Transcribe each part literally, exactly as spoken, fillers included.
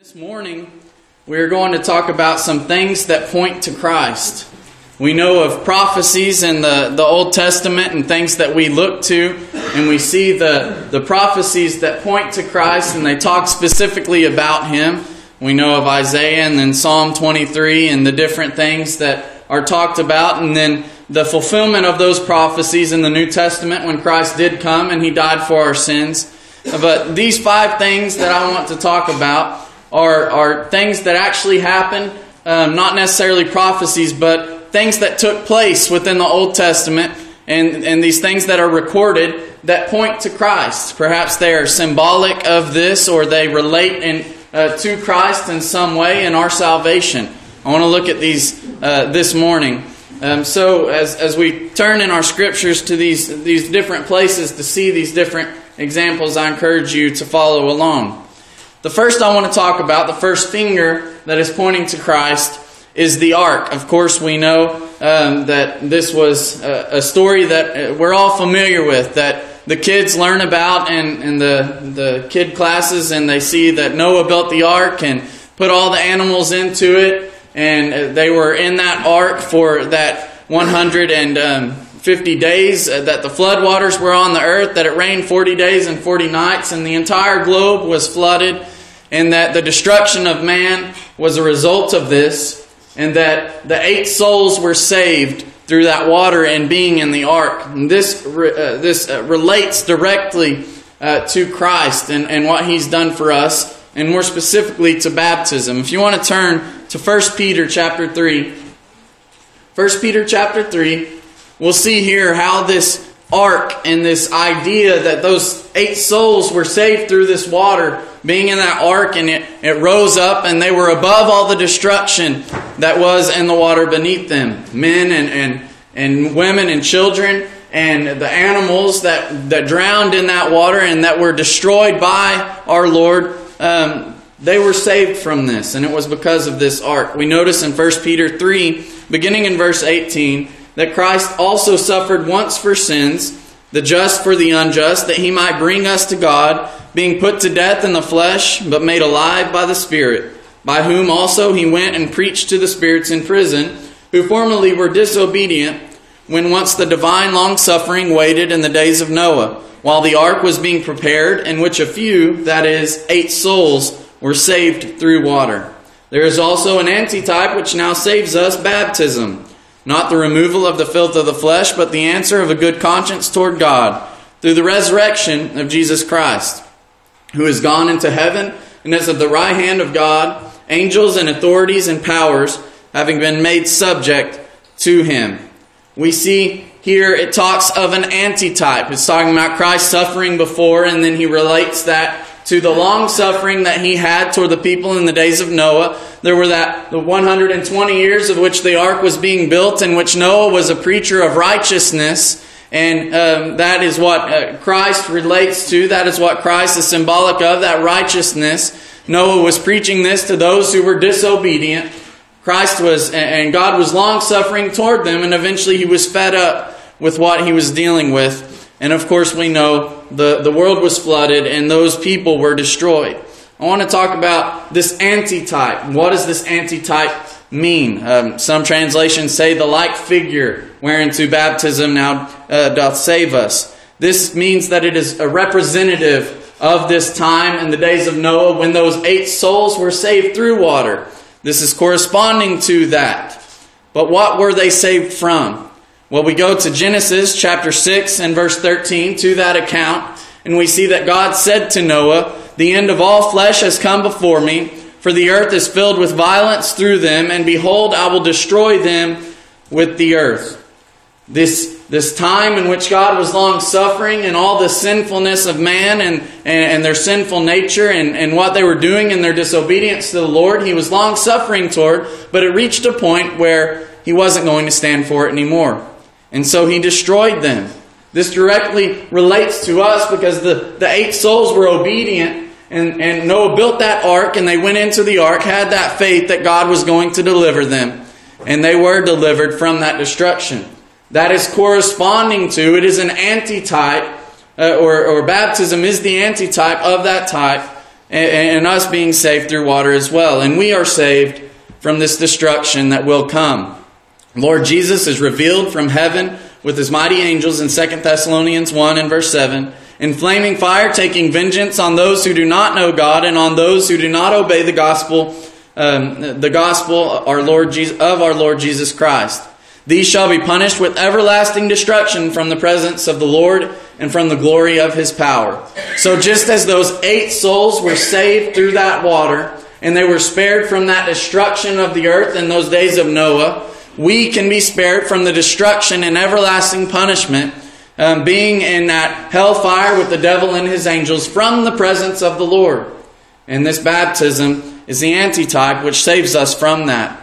This morning, we're going to talk about some things that point to Christ. We know of prophecies in the, the Old Testament and things that we look to, and we see the, the prophecies that point to Christ, and they talk specifically about Him. We know of Isaiah and then Psalm twenty-three and the different things that are talked about, and then the fulfillment of those prophecies in the New Testament when Christ did come and He died for our sins. But these five things that I want to talk about Are, are things that actually happened, um, not necessarily prophecies, but things that took place within the Old Testament, and, and these things that are recorded that point to Christ. Perhaps they are symbolic of this, or they relate in, uh, to Christ in some way in our salvation. I want to look at these uh, this morning. Um, so as, as we turn in our scriptures to these, these different places to see these different examples, I encourage you to follow along. The first I want to talk about, the first finger that is pointing to Christ, is the ark. Of course, we know um, that this was a, a story that we're all familiar with, that the kids learn about in, in the, the kid classes, and they see that Noah built the ark and put all the animals into it, and they were in that ark for that one hundred fifty days that the floodwaters were on the earth, that it rained forty days and forty nights, and the entire globe was flooded, and that the destruction of man was a result of this, and that the eight souls were saved through that water and being in the ark. And this uh, this uh, relates directly uh, to Christ and, and what He's done for us, and more specifically to baptism. If you want to turn to First Peter chapter three, First Peter chapter three, we'll see here how this ark and this idea that those eight souls were saved through this water, being in that ark, and it, it rose up, and they were above all the destruction that was in the water beneath them. Men and, and, and women and children and the animals that, that drowned in that water and that were destroyed by our Lord, um, they were saved from this, and it was because of this ark. We notice in First Peter three, beginning in verse eighteen, that Christ also suffered once for sins, the just for the unjust, that He might bring us to God, being put to death in the flesh, but made alive by the Spirit, by whom also He went and preached to the spirits in prison, who formerly were disobedient, when once the divine long-suffering waited in the days of Noah, while the ark was being prepared, in which a few, that is, eight souls, were saved through water. There is also an antitype which now saves us, baptism. Not the removal of the filth of the flesh, but the answer of a good conscience toward God, through the resurrection of Jesus Christ, who is gone into heaven, and is at the right hand of God, angels and authorities and powers having been made subject to Him. We see here it talks of an antitype. It's talking about Christ suffering before, and then He relates that to the long suffering that He had toward the people in the days of Noah. There were that the one hundred twenty years of which the ark was being built, in which Noah was a preacher of righteousness, and um, that is what uh, Christ relates to. That is what Christ is symbolic of, that righteousness. Noah was preaching this to those who were disobedient. Christ was, and God was long suffering toward them, and eventually He was fed up with what He was dealing with. And of course we know the, the world was flooded and those people were destroyed. I want to talk about this antitype. What does this antitype mean? Um, some translations say the like figure whereunto baptism now uh, doth save us. This means that it is a representative of this time in the days of Noah when those eight souls were saved through water. This is corresponding to that. But what were they saved from? Well, we go to Genesis chapter six and verse thirteen to that account, and we see that God said to Noah, "The end of all flesh has come before me, for the earth is filled with violence through them, and behold, I will destroy them with the earth." This, this time in which God was long suffering and all the sinfulness of man and, and, and their sinful nature and, and what they were doing in their disobedience to the Lord, He was long suffering toward, but it reached a point where He wasn't going to stand for it anymore. And so He destroyed them. This directly relates to us because the, the eight souls were obedient, and, and Noah built that ark, and they went into the ark, had that faith that God was going to deliver them, and they were delivered from that destruction. That is corresponding to, it is an antitype, uh, or, or baptism is the antitype of that type and, and us being saved through water as well. And we are saved from this destruction that will come. Lord Jesus is revealed from heaven with his mighty angels in Second Thessalonians one and verse seven, in flaming fire, taking vengeance on those who do not know God and on those who do not obey the gospel, um, the gospel our Lord Jesus, of our Lord Jesus Christ. These shall be punished with everlasting destruction from the presence of the Lord and from the glory of his power. So just as those eight souls were saved through that water, and they were spared from that destruction of the earth in those days of Noah, we can be spared from the destruction and everlasting punishment, um, being in that hellfire with the devil and his angels from the presence of the Lord. And this baptism is the antitype which saves us from that.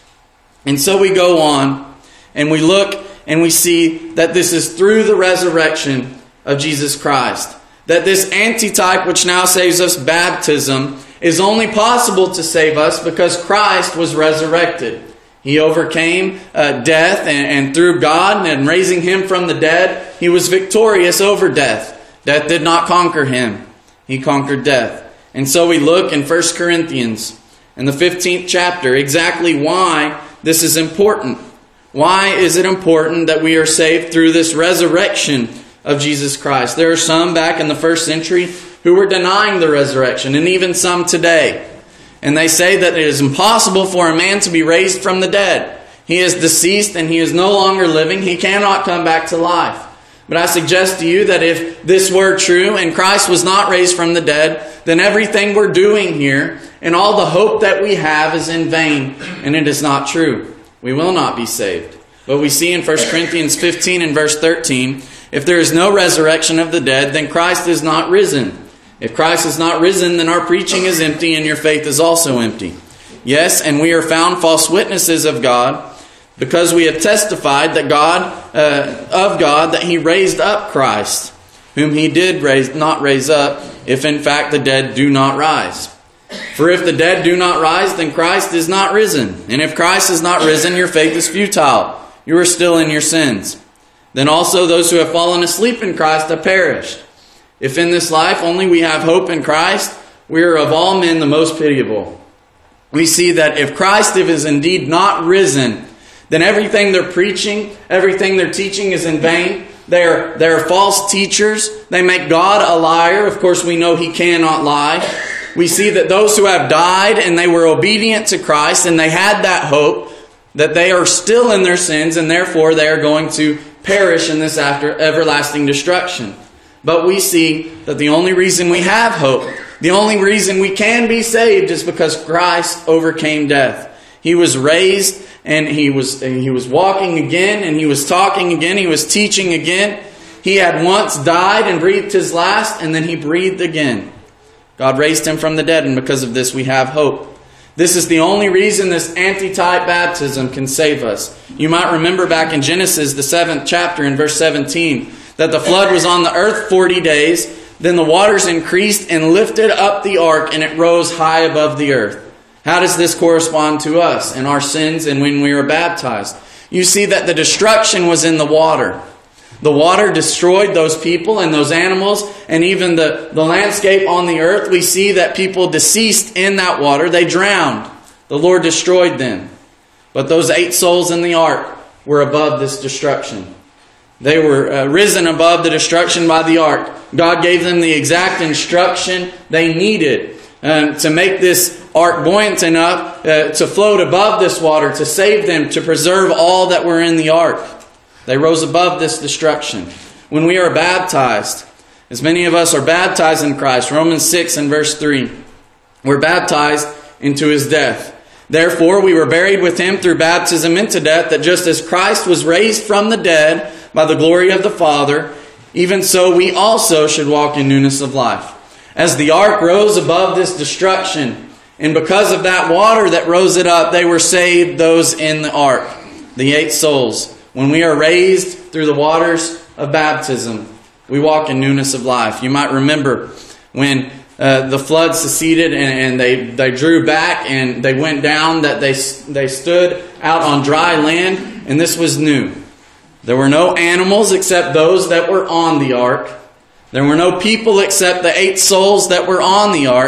And so we go on and we look and we see that this is through the resurrection of Jesus Christ. That this antitype which now saves us, baptism, is only possible to save us because Christ was resurrected. He overcame uh, death, and, and through God and raising him from the dead, he was victorious over death. Death did not conquer him. He conquered death. And so we look in First Corinthians in the fifteenth chapter exactly why this is important. Why is it important that we are saved through this resurrection of Jesus Christ? There are some back in the first century who were denying the resurrection, and even some today. And they say that it is impossible for a man to be raised from the dead. He is deceased and he is no longer living. He cannot come back to life. But I suggest to you that if this were true and Christ was not raised from the dead, then everything we're doing here and all the hope that we have is in vain, and it is not true. We will not be saved. But we see in First Corinthians fifteen and verse thirteen, if there is no resurrection of the dead, then Christ is not risen. If Christ is not risen, then our preaching is empty and your faith is also empty. Yes, and we are found false witnesses of God, because we have testified that God, uh, of God, that he raised up Christ, whom he did raise, not raise up, if in fact the dead do not rise. For if the dead do not rise, then Christ is not risen. And if Christ is not risen, your faith is futile. You are still in your sins. Then also those who have fallen asleep in Christ have perished. If in this life only we have hope in Christ, we are of all men the most pitiable. We see that if Christ is indeed not risen, then everything they're preaching, everything they're teaching is in vain. They're, they're false teachers. They make God a liar. Of course, we know he cannot lie. We see that those who have died and they were obedient to Christ and they had that hope, that they are still in their sins and therefore they are going to perish in this after everlasting destruction. But we see that the only reason we have hope, the only reason we can be saved is because Christ overcame death. He was raised and he was he was walking again and he was talking again. He was teaching again. He had once died and breathed his last, and then he breathed again. God raised him from the dead, and because of this we have hope. This is the only reason this antitype baptism can save us. You might remember back in Genesis, the seventh chapter, in verse seventeen, that the flood was on the earth forty days. Then the waters increased and lifted up the ark, and it rose high above the earth. How does this correspond to us and our sins and when we were baptized? You see that the destruction was in the water. The water destroyed those people and those animals and even the, the landscape on the earth. We see that people deceased in that water. They drowned. The Lord destroyed them. But those eight souls in the ark were above this destruction. They were uh, risen above the destruction by the ark. God gave them the exact instruction they needed um, to make this ark buoyant enough uh, to float above this water, to save them, to preserve all that were in the ark. They rose above this destruction. When we are baptized, as many of us are baptized in Christ, Romans six and verse three, we're baptized into his death. Therefore, we were buried with him through baptism into death, that just as Christ was raised from the dead by the glory of the Father, even so we also should walk in newness of life. As the ark rose above this destruction, and because of that water that rose it up, they were saved, those in the ark, the eight souls. When we are raised through the waters of baptism, we walk in newness of life. You might remember when uh, the flood seceded and, and they, they drew back and they went down, that they, they stood out on dry land, and this was new. There were no animals except those that were on the ark. There were no people except the eight souls that were on the ark.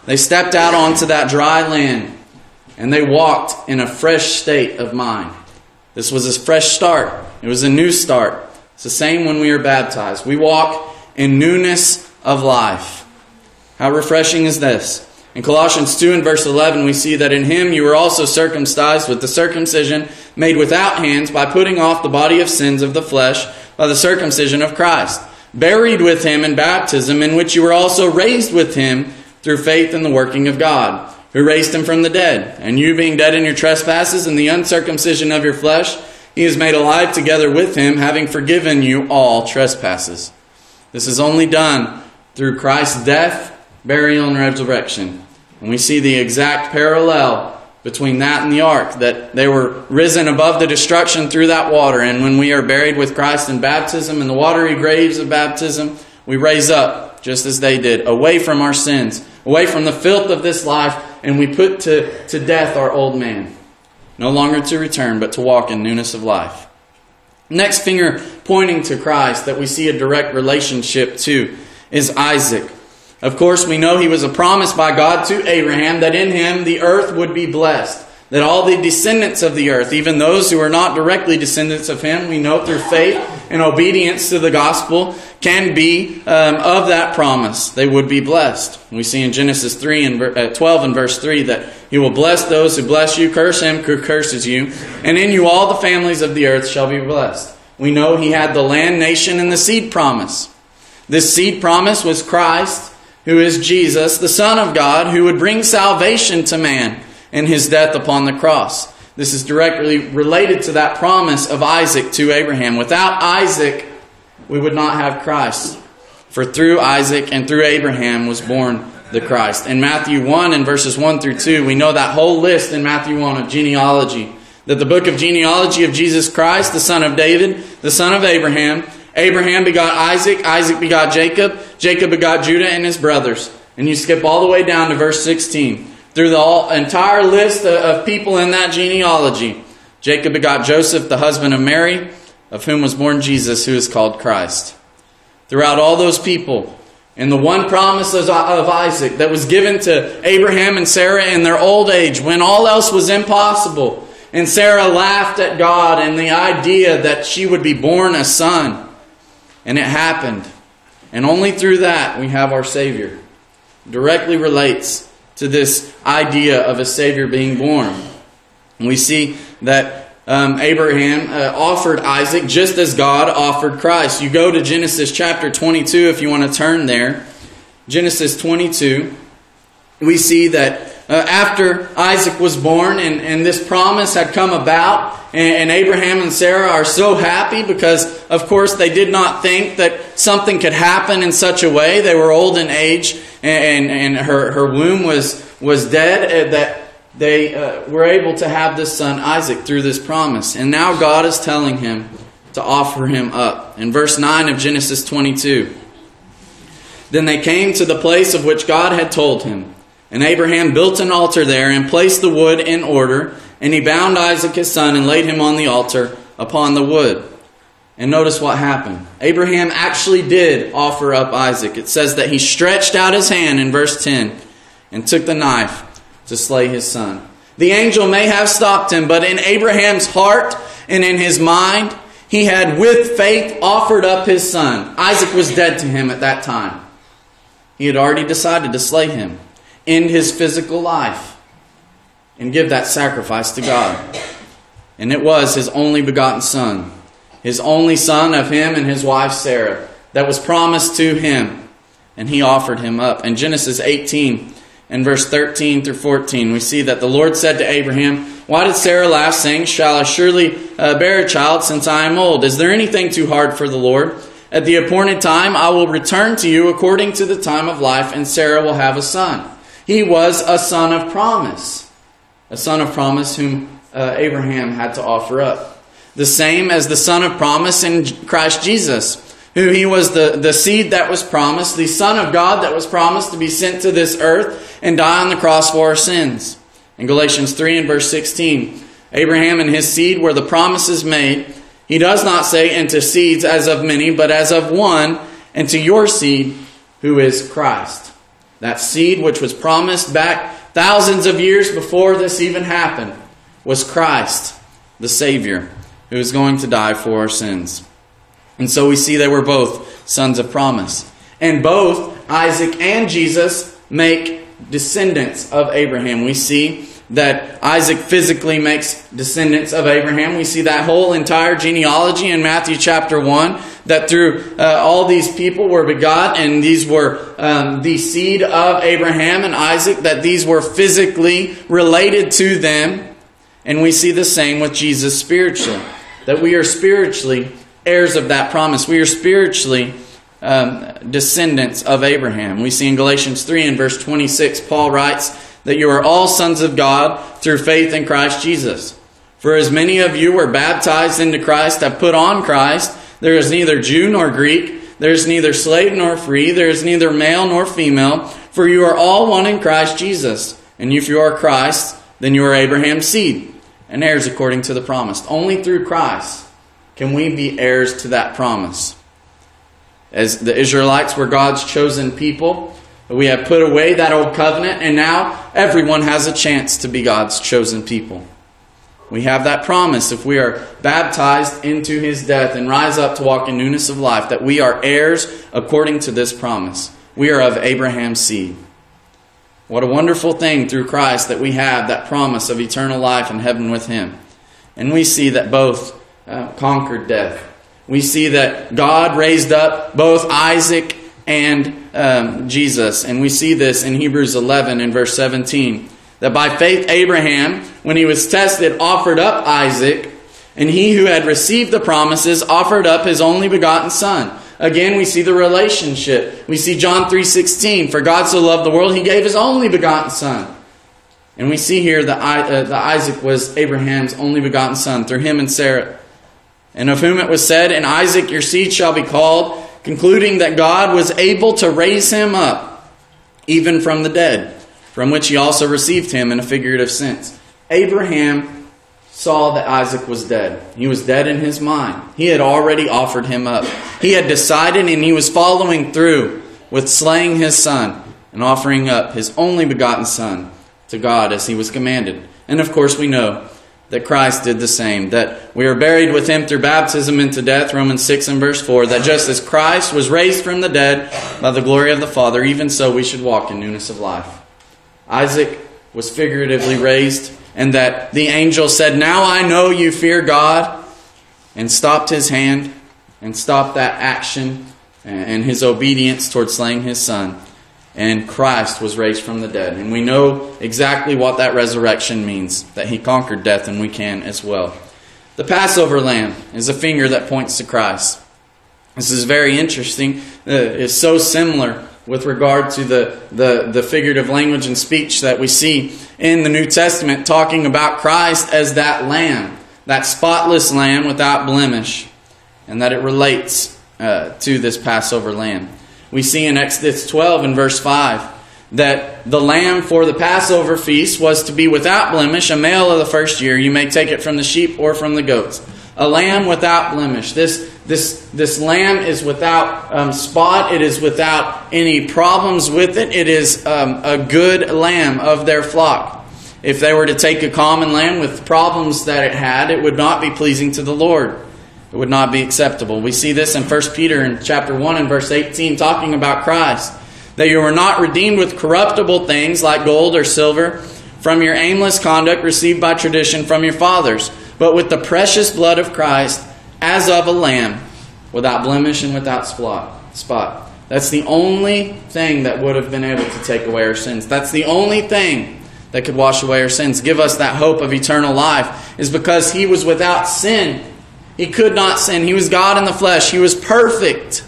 They stepped out onto that dry land, and they walked in a fresh state of mind. This was a fresh start. It was a new start. It's the same when we are baptized. We walk in newness of life. How refreshing is this? In Colossians two and verse eleven, we see that in Him you were also circumcised with the circumcision made without hands, by putting off the body of sins of the flesh by the circumcision of Christ, buried with Him in baptism, in which you were also raised with Him through faith in the working of God, who raised Him from the dead. And you, being dead in your trespasses and the uncircumcision of your flesh, He is made alive together with Him, having forgiven you all trespasses. This is only done through Christ's death, burial, and resurrection. And we see the exact parallel between that and the ark, that they were risen above the destruction through that water. And when we are buried with Christ in baptism, in the watery graves of baptism, we raise up just as they did, away from our sins, away from the filth of this life, and we put to, to death our old man. No longer to return, but to walk in newness of life. Next finger pointing to Christ that we see a direct relationship to is Isaac. Of course, we know he was a promise by God to Abraham that in him the earth would be blessed. That all the descendants of the earth, even those who are not directly descendants of him, we know through faith and obedience to the gospel, can be um, of that promise. They would be blessed. We see in Genesis three and uh, twelve and verse three that He will bless those who bless you, curse him who curses you, and in you all the families of the earth shall be blessed. We know He had the land, nation, and the seed promise. This seed promise was Christ, who is Jesus, the Son of God, who would bring salvation to man in His death upon the cross. This is directly related to that promise of Isaac to Abraham. Without Isaac, we would not have Christ. For through Isaac and through Abraham was born the Christ. In Matthew one and verses one through two, we know that whole list in Matthew one of genealogy. That the book of genealogy of Jesus Christ, the son of David, the son of Abraham. Abraham begot Isaac, Isaac begot Jacob, Jacob begot Judah and his brothers. And you skip all the way down to verse sixteen. Through the all, entire list of people in that genealogy. Jacob begot Joseph, the husband of Mary, of whom was born Jesus, who is called Christ. Throughout all those people, and the one promise of Isaac that was given to Abraham and Sarah in their old age, when all else was impossible, and Sarah laughed at God and the idea that she would be born a son. And it happened. And only through that we have our Savior. It directly relates to this idea of a Savior being born. And we see that um, Abraham uh, offered Isaac just as God offered Christ. You go to Genesis chapter twenty-two if you want to turn there. Genesis twenty-two. We see that uh, after Isaac was born and, and this promise had come about, and, and Abraham and Sarah are so happy because, of course, they did not think that something could happen in such a way. They were old in age, and, and her, her womb was, was dead, uh, that they uh, were able to have this son Isaac through this promise. And now God is telling him to offer him up. In verse nine of Genesis twenty-two, then they came to the place of which God had told him. And Abraham built an altar there and placed the wood in order. And he bound Isaac his son and laid him on the altar upon the wood. And notice what happened. Abraham actually did offer up Isaac. It says that he stretched out his hand in verse ten and took the knife to slay his son. The angel may have stopped him, but in Abraham's heart and in his mind, he had with faith offered up his son. Isaac was dead to him at that time. He had already decided to slay him, end his physical life, and give that sacrifice to God. And it was his only begotten son, his only son of him and his wife Sarah, that was promised to him, and he offered him up. In Genesis eighteen and verse thirteen through fourteen, we see that the Lord said to Abraham, why did Sarah laugh, saying, shall I surely uh, bear a child since I am old? Is there anything too hard for the Lord? At the appointed time I will return to you according to the time of life, and Sarah will have a son. He was a son of promise. A son of promise whom uh, Abraham had to offer up. The same as the son of promise in Christ Jesus, who he was the, the seed that was promised, the Son of God that was promised to be sent to this earth and die on the cross for our sins. In Galatians three and verse sixteen, Abraham and his seed were the promises made. He does not say, and to seeds as of many, but as of one, and to your seed, who is Christ. That seed which was promised back thousands of years before this even happened was Christ, the Savior, who is going to die for our sins. And so we see they were both sons of promise. And both Isaac and Jesus make descendants of Abraham. We see that Isaac physically makes descendants of Abraham. We see that whole entire genealogy in Matthew chapter one, that through uh, all these people were begot, and these were um, the seed of Abraham and Isaac, that these were physically related to them. And we see the same with Jesus spiritually, that we are spiritually heirs of that promise. We are spiritually um, descendants of Abraham. We see in Galatians three and verse twenty-six, Paul writes that you are all sons of God through faith in Christ Jesus. For as many of you were baptized into Christ, have put on Christ. There is neither Jew nor Greek, there is neither slave nor free, there is neither male nor female, for you are all one in Christ Jesus. And if you are Christ, then you are Abraham's seed, and heirs according to the promise. Only through Christ can we be heirs to that promise. As the Israelites were God's chosen people, we have put away that old covenant, and now everyone has a chance to be God's chosen people. We have that promise if we are baptized into His death and rise up to walk in newness of life, that we are heirs according to this promise. We are of Abraham's seed. What a wonderful thing through Christ that we have that promise of eternal life in heaven with Him. And we see that both uh, conquered death. We see that God raised up both Isaac and um, Jesus. And we see this in Hebrews eleven and verse seventeen. That by faith Abraham, when he was tested, offered up Isaac. And he who had received the promises offered up his only begotten son. Again, we see the relationship. We see John three sixteen. For God so loved the world, He gave His only begotten son. And we see here that uh, the Isaac was Abraham's only begotten son through him and Sarah. And of whom it was said, in Isaac your seed shall be called, concluding that God was able to raise him up, even from the dead, from which He also received him in a figurative sense. Abraham saw that Isaac was dead. He was dead in his mind. He had already offered him up. He had decided, and he was following through with slaying his son and offering up his only begotten son to God as he was commanded. And of course we know that Christ did the same, that we are buried with Him through baptism into death, Romans six and verse four, that just as Christ was raised from the dead by the glory of the Father, even so we should walk in newness of life. Isaac was figuratively raised, and that the angel said, now I know you fear God, and stopped his hand and stopped that action and his obedience towards slaying his son. And Christ was raised from the dead. And we know exactly what that resurrection means, that He conquered death, and we can as well. The Passover lamb is a finger that points to Christ. This is very interesting. Uh, it's so similar with regard to the, the, the figurative language and speech that we see in the New Testament, talking about Christ as that lamb, that spotless lamb without blemish, and that it relates uh, to this Passover lamb. We see in Exodus twelve and verse five that the lamb for the Passover feast was to be without blemish, a male of the first year. You may take it from the sheep or from the goats. A lamb without blemish. This this this lamb is without um, spot. It is without any problems with it. It is um, a good lamb of their flock. If they were to take a common lamb with problems that it had, it would not be pleasing to the Lord. It would not be acceptable. We see this in First Peter in chapter one and verse eighteen, talking about Christ. That you were not redeemed with corruptible things like gold or silver from your aimless conduct received by tradition from your fathers, but with the precious blood of Christ as of a lamb, without blemish and without spot. That's the only thing that would have been able to take away our sins. That's the only thing that could wash away our sins, give us that hope of eternal life, is because He was without sin. He could not sin. He was God in the flesh. He was perfect.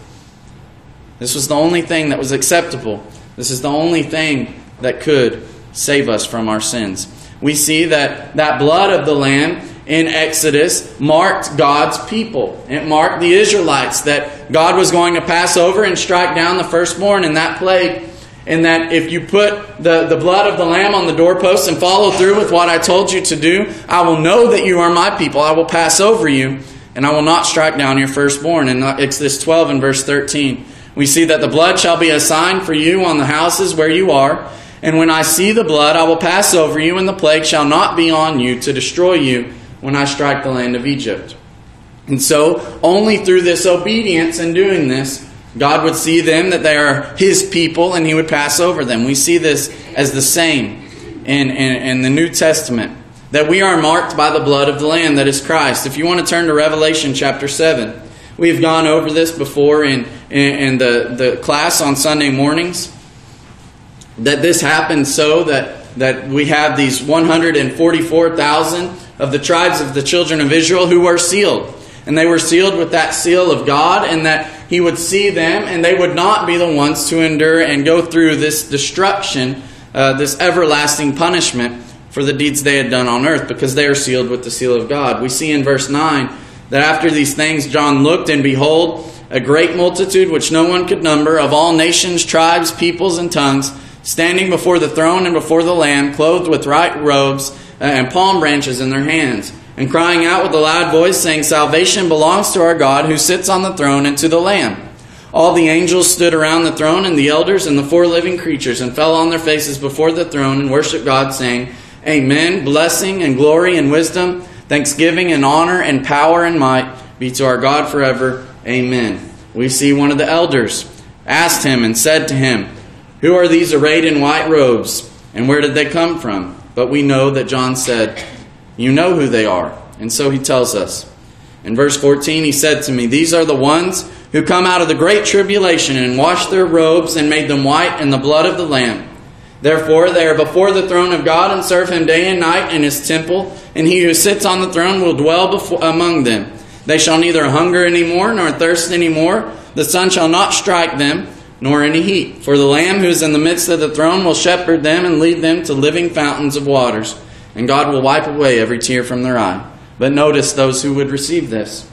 This was the only thing that was acceptable. This is the only thing that could save us from our sins. We see that that blood of the Lamb in Exodus marked God's people. It marked the Israelites, that God was going to pass over and strike down the firstborn in that plague. And that if you put the, the blood of the Lamb on the doorpost and follow through with what I told you to do, I will know that you are my people. I will pass over you, and I will not strike down your firstborn. In Exodus twelve and verse thirteen, We see that the blood shall be a sign for you on the houses where you are. And when I see the blood, I will pass over you, and the plague shall not be on you to destroy you when I strike the land of Egypt. And so, only through this obedience and doing this, God would see them that they are His people, and He would pass over them. We see this as the same in, in, in the New Testament, that we are marked by the blood of the Lamb, that is Christ. If you want to turn to Revelation chapter seven, we've gone over this before in, in, in the, the class on Sunday mornings, that this happened so that, that we have these one hundred forty-four thousand of the tribes of the children of Israel who were sealed. And they were sealed with that seal of God, and that He would see them, and they would not be the ones to endure and go through this destruction, uh, this everlasting punishment for the deeds they had done on earth, because they are sealed with the seal of God. We see in verse nine that after these things John looked, and behold, a great multitude which no one could number, of all nations, tribes, peoples, and tongues, standing before the throne and before the Lamb, clothed with white robes uh, and palm branches in their hands, and crying out with a loud voice, saying, Salvation belongs to our God who sits on the throne and to the Lamb. All the angels stood around the throne, and the elders and the four living creatures, and fell on their faces before the throne and worshiped God, saying, Amen. Blessing and glory and wisdom, thanksgiving and honor and power and might be to our God forever. Amen. We see one of the elders asked Him and said to Him, Who are these arrayed in white robes, and where did they come from? But we know that John said, You know who they are. And so he tells us. In verse fourteen, he said to me, These are the ones who come out of the great tribulation and washed their robes and made them white in the blood of the Lamb. Therefore they are before the throne of God and serve Him day and night in His temple. And He who sits on the throne will dwell before, among them. They shall neither hunger any more nor thirst any more. The sun shall not strike them, nor any heat. For the Lamb who is in the midst of the throne will shepherd them and lead them to living fountains of waters. And God will wipe away every tear from their eye. But notice those who would receive this.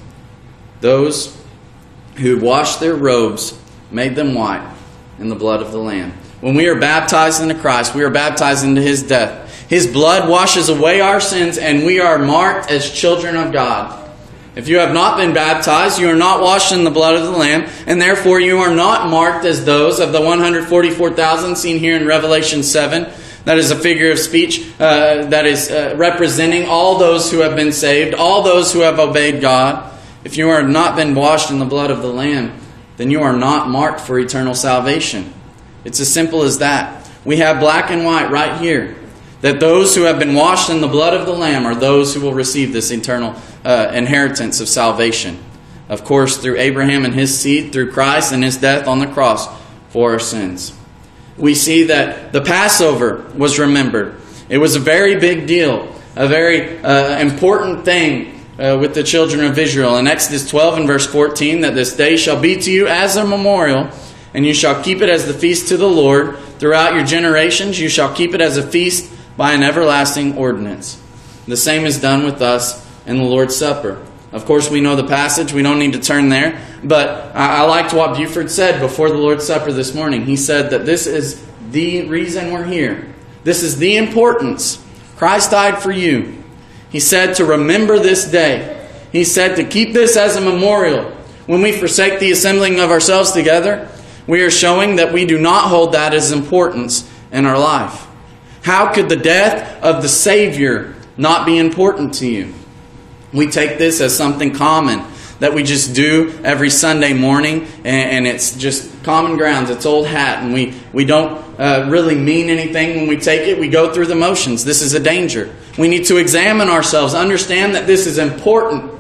Those who washed their robes, made them white in the blood of the Lamb. When we are baptized into Christ, we are baptized into His death. His blood washes away our sins, and we are marked as children of God. If you have not been baptized, you are not washed in the blood of the Lamb, and therefore you are not marked as those of the one hundred forty-four thousand seen here in Revelation seven. That is a figure of speech uh, that is uh, representing all those who have been saved, all those who have obeyed God. If you are not been washed in the blood of the Lamb, then you are not marked for eternal salvation. It's as simple as that. We have black and white right here, that those who have been washed in the blood of the Lamb are those who will receive this eternal uh, inheritance of salvation. Of course, through Abraham and his seed, through Christ and His death on the cross for our sins. We see that the Passover was remembered. It was a very big deal, a very uh, important thing uh, with the children of Israel. In Exodus twelve and verse fourteen, that this day shall be to you as a memorial, and you shall keep it as the feast to the Lord. Throughout your generations you shall keep it as a feast by an everlasting ordinance. The same is done with us in the Lord's Supper. Of course, we know the passage. We don't need to turn there. But I liked what Buford said before the Lord's Supper this morning. He said that this is the reason we're here. This is the importance. Christ died for you. He said to remember this day. He said to keep this as a memorial. When we forsake the assembling of ourselves together, we are showing that we do not hold that as importance in our life. How could the death of the Savior not be important to you? We take this as something common that we just do every Sunday morning, and it's just common grounds. It's old hat, and we, we don't uh, really mean anything when we take it. We go through the motions. This is a danger. We need to examine ourselves, understand that this is important.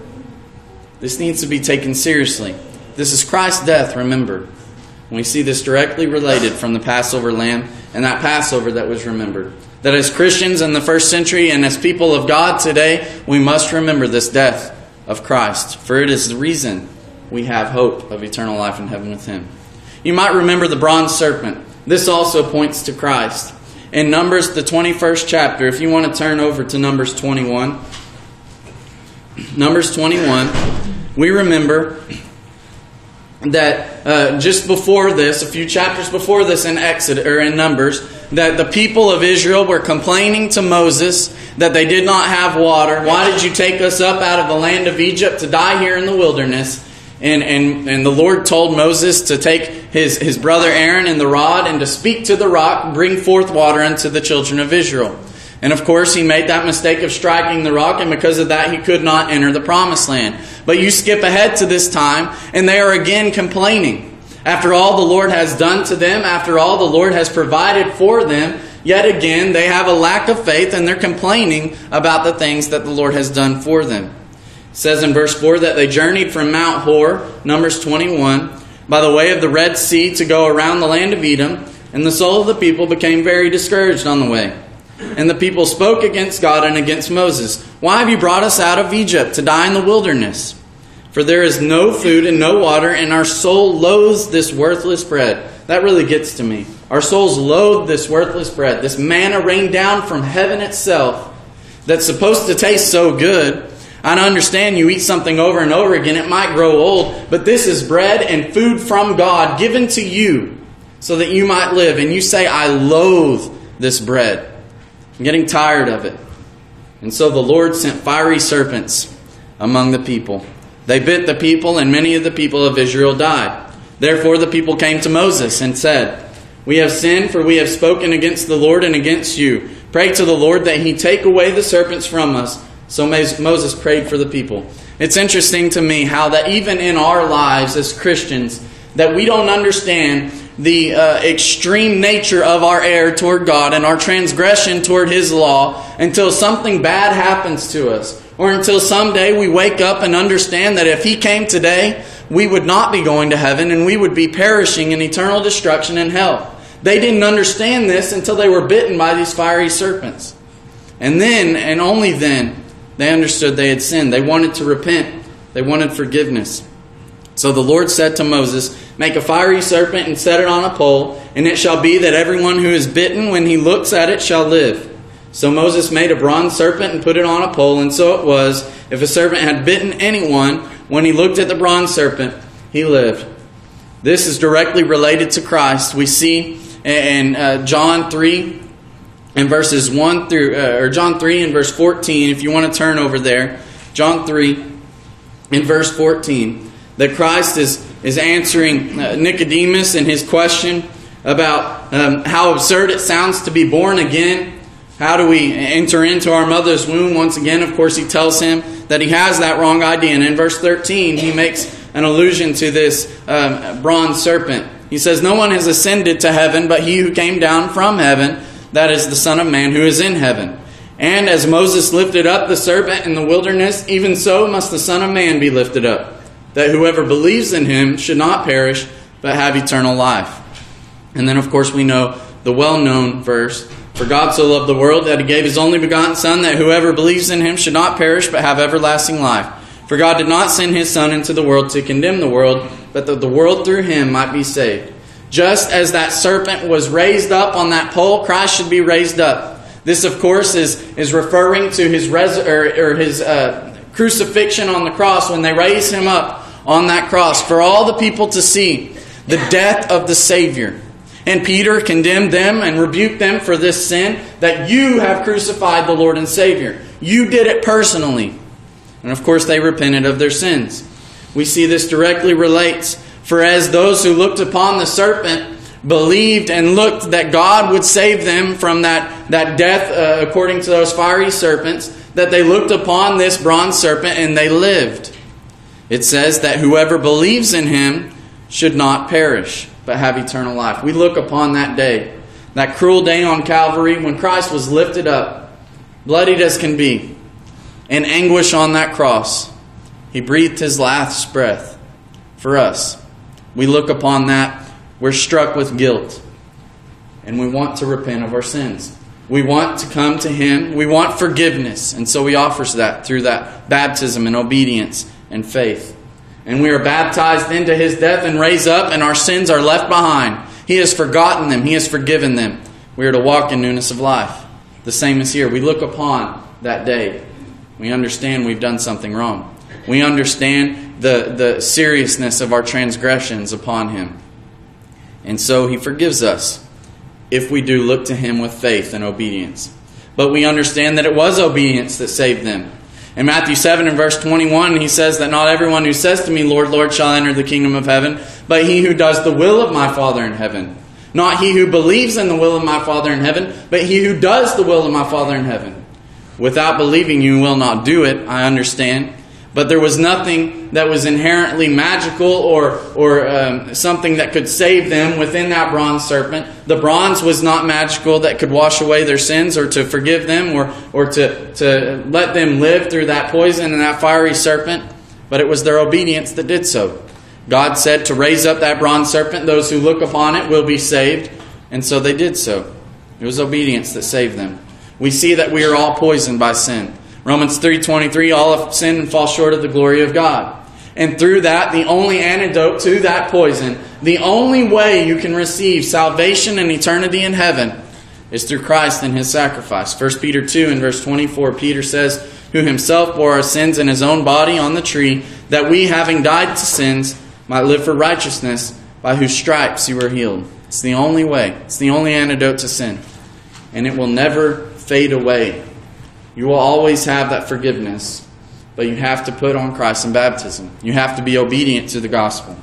This needs to be taken seriously. This is Christ's death, remember. We see this directly related from the Passover lamb and that Passover that was remembered. That as Christians in the first century and as people of God today, we must remember this death of Christ. For it is the reason we have hope of eternal life in heaven with Him. You might remember the bronze serpent. This also points to Christ. In Numbers, the twenty-first chapter, if you want to turn over to Numbers twenty-one. Numbers twenty-one, we remember that uh, just before this, a few chapters before this in Exodus or in Numbers, that the people of Israel were complaining to Moses that they did not have water. Why did you take us up out of the land of Egypt to die here in the wilderness? And, and, and the Lord told Moses to take his, his brother Aaron and the rod and to speak to the rock, bring forth water unto the children of Israel. And of course, he made that mistake of striking the rock, and because of that, he could not enter the promised land. But you skip ahead to this time, and they are again complaining. After all the Lord has done to them, after all the Lord has provided for them, yet again, they have a lack of faith, and they're complaining about the things that the Lord has done for them. It says in verse four that they journeyed from Mount Hor, Numbers twenty-one, by the way of the Red Sea to go around the land of Edom, and the soul of the people became very discouraged on the way. And the people spoke against God and against Moses. Why have you brought us out of Egypt to die in the wilderness? For there is no food and no water, and our soul loathes this worthless bread. That really gets to me. Our souls loathe this worthless bread, this manna rained down from heaven itself that's supposed to taste so good. I understand you eat something over and over again, it might grow old, but this is bread and food from God given to you so that you might live. And you say, I loathe this bread. I'm getting tired of it. And so the Lord sent fiery serpents among the people. They bit the people, and many of the people of Israel died. Therefore the people came to Moses and said, We have sinned, for we have spoken against the Lord and against you. Pray to the Lord that he take away the serpents from us. So Moses prayed for the people. It's interesting to me how that even in our lives as Christians, that we don't understand the uh, extreme nature of our error toward God and our transgression toward His law until something bad happens to us. Or until someday we wake up and understand that if He came today, we would not be going to heaven and we would be perishing in eternal destruction in hell. They didn't understand this until they were bitten by these fiery serpents. And then, and only then, they understood they had sinned. They wanted to repent. They wanted forgiveness. So the Lord said to Moses, Make a fiery serpent and set it on a pole, and it shall be that everyone who is bitten, when he looks at it, shall live. So Moses made a bronze serpent and put it on a pole, and so it was, if a serpent had bitten anyone, when he looked at the bronze serpent, he lived. This is directly related to Christ. We see in uh, John three, in verses one through, uh, or John three and verse fourteen, if you want to turn over there, John three in verse fourteen, that Christ is, is answering uh, Nicodemus in his question about um, how absurd it sounds to be born again. How do we enter into our mother's womb once again? Of course, he tells him that he has that wrong idea. And in verse thirteen, he makes an allusion to this um, bronze serpent. He says, No one has ascended to heaven but he who came down from heaven, that is the Son of Man who is in heaven. And as Moses lifted up the serpent in the wilderness, even so must the Son of Man be lifted up, that whoever believes in him should not perish, but have eternal life. And then, of course, we know the well-known verse, For God so loved the world that he gave his only begotten Son, that whoever believes in him should not perish, but have everlasting life. For God did not send his Son into the world to condemn the world, but that the world through him might be saved. Just as that serpent was raised up on that pole, Christ should be raised up. This, of course, is, is referring to his res- or, or his uh, crucifixion on the cross, when they raised him up on that cross for all the people to see the death of the Savior. And Peter condemned them and rebuked them for this sin, that you have crucified the Lord and Savior. You did it personally. And of course they repented of their sins. We see this directly relates. For as those who looked upon the serpent believed and looked that God would save them from that, that death uh, according to those fiery serpents, that they looked upon this bronze serpent and they lived. It says that whoever believes in him should not perish, but have eternal life. We look upon that day, that cruel day on Calvary when Christ was lifted up, bloodied as can be, in anguish on that cross. He breathed his last breath for us. We look upon that, we're struck with guilt, and we want to repent of our sins. We want to come to him. We want forgiveness, and so he offers that through that baptism and obedience and faith. And we are baptized into his death and raised up, and our sins are left behind. He has forgotten them. He has forgiven them. We are to walk in newness of life. The same is here. We look upon that day. We understand we've done something wrong. We understand the, the seriousness of our transgressions upon him. And so he forgives us if we do look to him with faith and obedience. But we understand that it was obedience that saved them. In Matthew seven and verse twenty-one, he says that not everyone who says to me, Lord, Lord, shall enter the kingdom of heaven, but he who does the will of my Father in heaven. Not he who believes in the will of my Father in heaven, but he who does the will of my Father in heaven. Without believing, you will not do it, I understand. But there was nothing that was inherently magical or or um, something that could save them within that bronze serpent. The bronze was not magical that could wash away their sins or to forgive them or, or to, to let them live through that poison and that fiery serpent. But it was their obedience that did so. God said to raise up that bronze serpent. Those who look upon it will be saved. And so they did so. It was obedience that saved them. We see that we are all poisoned by sin. Romans three twenty-three, all have sinned and fall short of the glory of God. And through that, the only antidote to that poison, the only way you can receive salvation and eternity in heaven is through Christ and His sacrifice. First Peter two and verse twenty-four, Peter says, who Himself bore our sins in His own body on the tree, that we, having died to sins, might live for righteousness, by whose stripes you were healed. It's the only way. It's the only antidote to sin. And it will never fade away. You will always have that forgiveness, but you have to put on Christ in baptism. You have to be obedient to the gospel.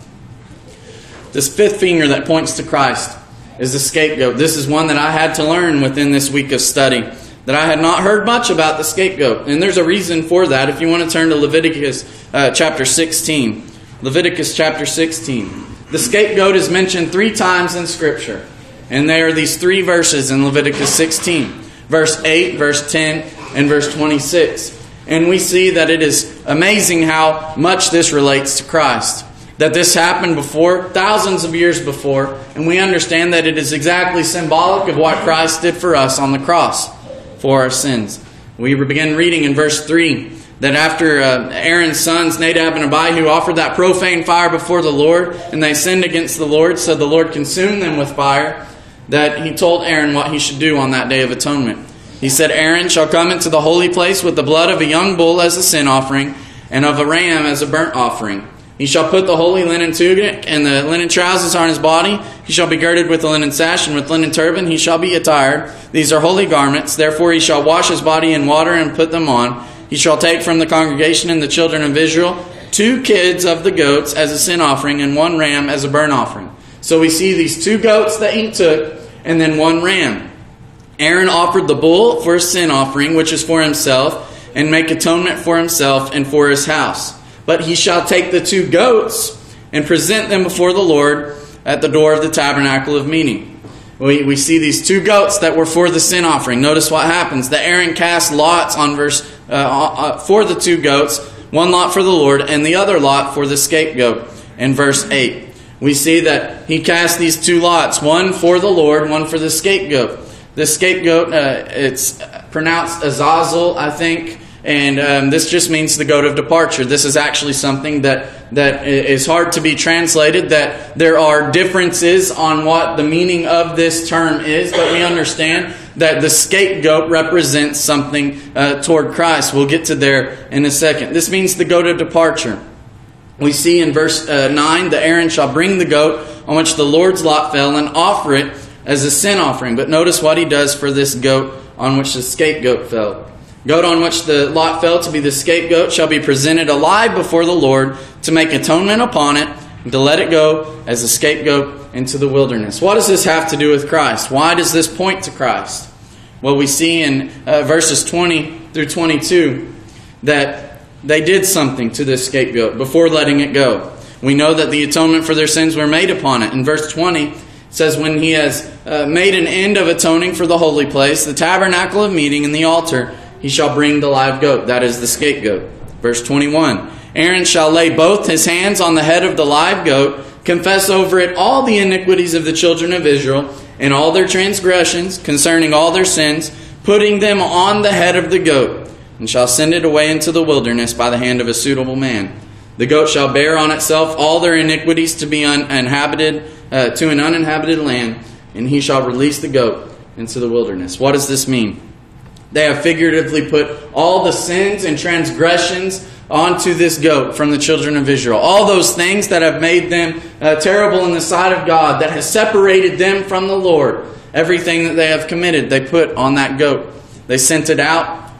This fifth finger that points to Christ is the scapegoat. This is one that I had to learn within this week of study, that I had not heard much about the scapegoat. And there's a reason for that. If you want to turn to Leviticus uh, chapter sixteen. Leviticus chapter sixteen. The scapegoat is mentioned three times in Scripture. And there are these three verses in Leviticus sixteen. Verse eight, verse ten, and verse twenty-six. And we see that it is amazing how much this relates to Christ. That this happened before, thousands of years before. And we understand that it is exactly symbolic of what Christ did for us on the cross for our sins. We begin reading in verse three that after uh, Aaron's sons, Nadab and Abihu, offered that profane fire before the Lord, and they sinned against the Lord, so the Lord consumed them with fire, that He told Aaron what he should do on that day of atonement. He said, Aaron shall come into the holy place with the blood of a young bull as a sin offering, and of a ram as a burnt offering. He shall put the holy linen tunic and the linen trousers on his body. He shall be girded with a linen sash, and with linen turban he shall be attired. These are holy garments. Therefore he shall wash his body in water and put them on. He shall take from the congregation and the children of Israel two kids of the goats as a sin offering, and one ram as a burnt offering. So we see these two goats that he took, and then one ram. Aaron offered the bull for a sin offering, which is for himself, and make atonement for himself and for his house. But he shall take the two goats and present them before the Lord at the door of the tabernacle of meeting. We, we see these two goats that were for the sin offering. Notice what happens. That Aaron cast lots on verse uh, uh, for the two goats, one lot for the Lord and the other lot for the scapegoat. In verse eight, we see that he cast these two lots, one for the Lord, one for the scapegoat. The scapegoat, uh, it's pronounced Azazel, I think, and um, this just means the goat of departure. This is actually something that, that is hard to be translated, that there are differences on what the meaning of this term is, but we understand that the scapegoat represents something uh, toward Christ. We'll get to there in a second. This means the goat of departure. We see in verse uh, nine, that Aaron shall bring the goat on which the Lord's lot fell and offer it as a sin offering. But notice what he does for this goat on which the scapegoat fell. Goat on which the lot fell to be the scapegoat shall be presented alive before the Lord to make atonement upon it and to let it go as a scapegoat into the wilderness. What does this have to do with Christ? Why does this point to Christ? Well, we see in uh, verses twenty through twenty-two that they did something to this scapegoat before letting it go. We know that the atonement for their sins were made upon it. In verse twenty, it says, when he has uh, made an end of atoning for the holy place, the tabernacle of meeting, and the altar, he shall bring the live goat. That is the scapegoat. Verse twenty-one, Aaron shall lay both his hands on the head of the live goat, confess over it all the iniquities of the children of Israel, and all their transgressions concerning all their sins, putting them on the head of the goat, and shall send it away into the wilderness by the hand of a suitable man. The goat shall bear on itself all their iniquities to be uninhabited, uh, to an uninhabited land, and he shall release the goat into the wilderness. What does this mean? They have figuratively put all the sins and transgressions onto this goat from the children of Israel. All those things that have made them uh, terrible in the sight of God, that has separated them from the Lord. Everything that they have committed, they put on that goat. They sent it out,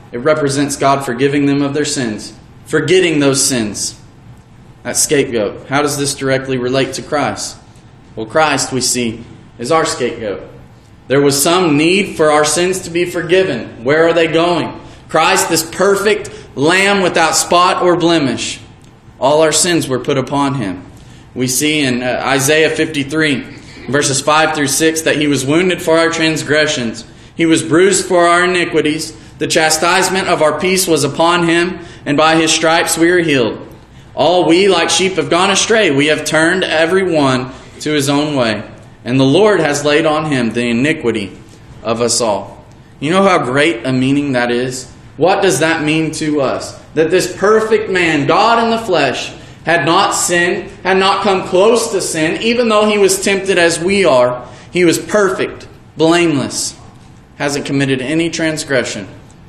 It represents God forgiving them of their sins, forgetting those sins. That scapegoat. How does this directly relate to Christ? Well, Christ, we see, is our scapegoat. There was some need for our sins to be forgiven. Where are they going? Christ, this perfect Lamb without spot or blemish. All our sins were put upon Him. We see in uh, Isaiah fifty-three, verses five through six, that He was wounded for our transgressions. He was bruised for our iniquities. The chastisement of our peace was upon Him, and by His stripes we are healed. All we like sheep have gone astray. We have turned every one to his own way. And the Lord has laid on Him the iniquity of us all. You know how great a meaning that is? What does that mean to us? That this perfect man, God in the flesh, had not sinned, had not come close to sin, even though He was tempted as we are. He was perfect, blameless, hasn't committed any transgression.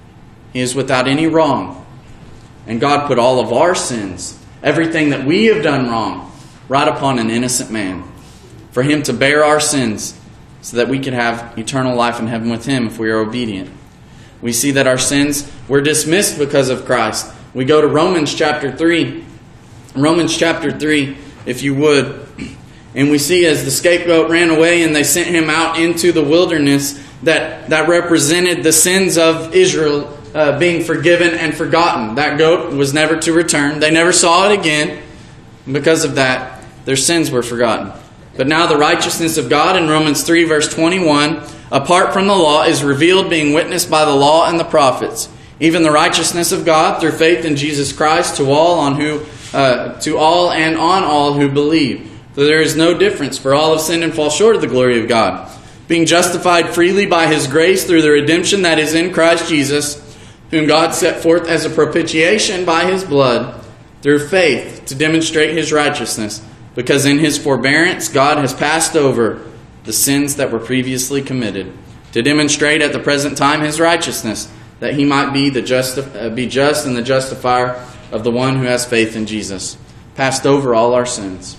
He is without any wrong. And God put all of our sins, everything that we have done wrong, right upon an innocent man, for Him to bear our sins so that we could have eternal life in heaven with Him if we are obedient. We see that our sins were dismissed because of Christ. We go to Romans chapter three. Romans chapter three, if you would. And we see as the scapegoat ran away and they sent Him out into the wilderness, that, that represented the sins of Israel uh, being forgiven and forgotten. That goat was never to return. They never saw it again. And because of that, their sins were forgotten. But now the righteousness of God in Romans three verse twenty-one, apart from the law, is revealed, being witnessed by the law and the prophets, even the righteousness of God through faith in Jesus Christ to all on who uh, to all and on all who believe. For there is no difference, for all have sinned and fall short of the glory of God, being justified freely by His grace through the redemption that is in Christ Jesus, whom God set forth as a propitiation by His blood through faith to demonstrate His righteousness, because in His forbearance God has passed over the sins that were previously committed, to demonstrate at the present time His righteousness, that He might be the just, uh, be just and the justifier of the one who has faith in Jesus. Passed over all our sins.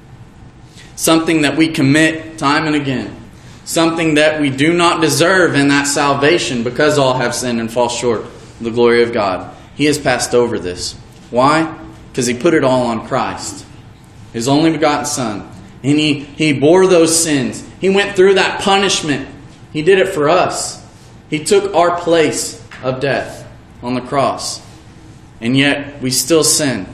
Something that we commit time and again. Something that we do not deserve in that salvation, because all have sinned and fall short of the glory of God. He has passed over this. Why? Because He put it all on Christ, His only begotten Son. And He, he bore those sins. He went through that punishment. He did it for us. He took our place of death on the cross. And yet we still sin.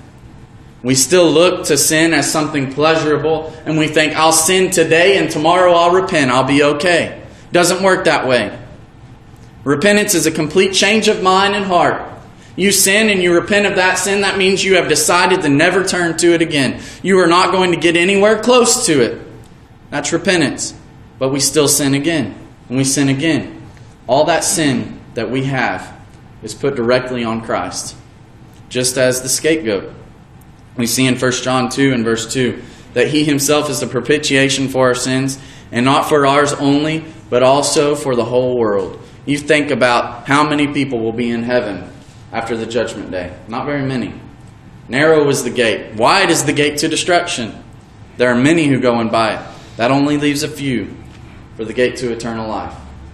We still look to sin as something pleasurable. And we think, I'll sin today and tomorrow I'll repent. I'll be okay. Doesn't work that way. Repentance is a complete change of mind and heart. You sin and you repent of that sin. That means you have decided to never turn to it again. You are not going to get anywhere close to it. That's repentance. But we still sin again. And we sin again. All that sin that we have is put directly on Christ. Just as the scapegoat. We see in First John two and verse two that He Himself is the propitiation for our sins, and not for ours only, but also for the whole world. You think about how many people will be in heaven after the judgment day. Not very many. Narrow is the gate. Wide is the gate to destruction. There are many who go in by it. That only leaves a few for the gate to eternal life.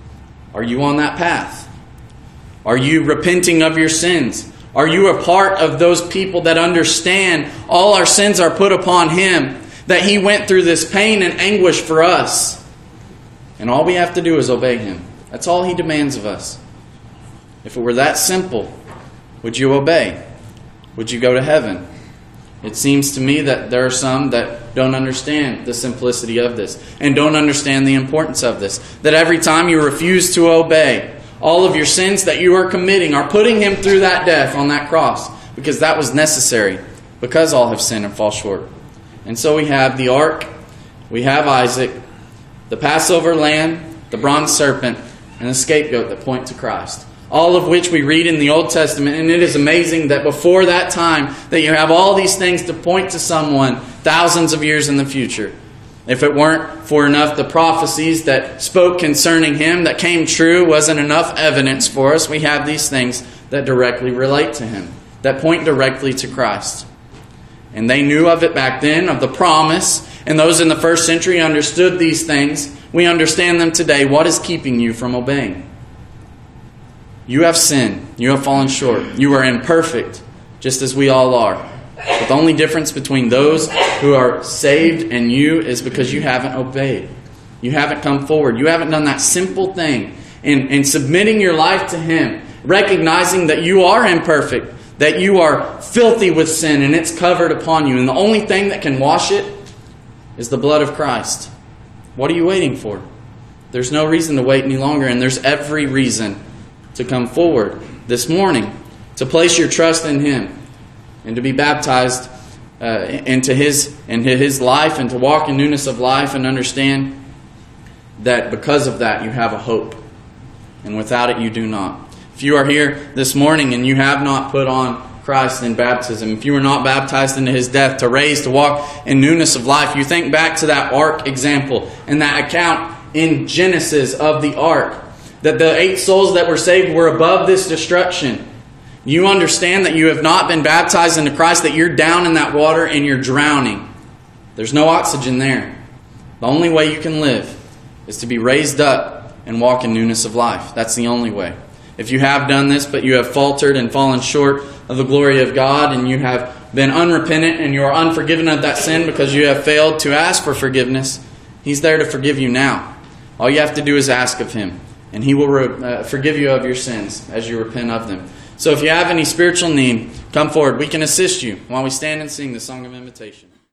Are you on that path? Are you repenting of your sins? Are you a part of those people that understand all our sins are put upon Him, that He went through this pain and anguish for us, and all we have to do is obey Him? That's all He demands of us. If it were that simple, would you obey? Would you go to heaven? It seems to me that there are some that don't understand the simplicity of this and don't understand the importance of this. That every time you refuse to obey, all of your sins that you are committing are putting Him through that death on that cross, because that was necessary, because all have sinned and fall short. And so we have the ark, we have Isaac, the Passover lamb, the bronze serpent, and the scapegoat that point to Christ. All of which we read in the Old Testament, and it is amazing that before that time that you have all these things to point to someone thousands of years in the future. If it weren't for enough the prophecies that spoke concerning Him that came true, wasn't enough evidence for us, we have these things that directly relate to Him, that point directly to Christ. And they knew of it back then, of the promise, and those in the first century understood these things. We understand them today. What is keeping you from obeying? You have sinned. You have fallen short. You are imperfect, just as we all are. But the only difference between those who are saved and you is because you haven't obeyed. You haven't come forward. You haven't done that simple thing in, in submitting your life to Him, recognizing that you are imperfect, that you are filthy with sin, and it's covered upon you. And the only thing that can wash it is the blood of Christ. What are you waiting for? There's no reason to wait any longer, and there's every reason to come forward this morning, to place your trust in Him, and to be baptized uh, into His into His life, and to walk in newness of life, and understand that because of that you have a hope, and without it you do not. If you are here this morning and you have not put on Christ in baptism, if you were not baptized into His death to raise, to walk in newness of life, you think back to that ark example and that account in Genesis of the ark, that the eight souls that were saved were above this destruction. You understand that you have not been baptized into Christ, that you're down in that water and you're drowning. There's no oxygen there. The only way you can live is to be raised up and walk in newness of life. That's the only way. If you have done this, but you have faltered and fallen short of the glory of God, and you have been unrepentant and you are unforgiven of that sin because you have failed to ask for forgiveness, He's there to forgive you now. All you have to do is ask of Him, and He will re- uh, forgive you of your sins as you repent of them. So if you have any spiritual need, come forward. We can assist you while we stand and sing the song of invitation.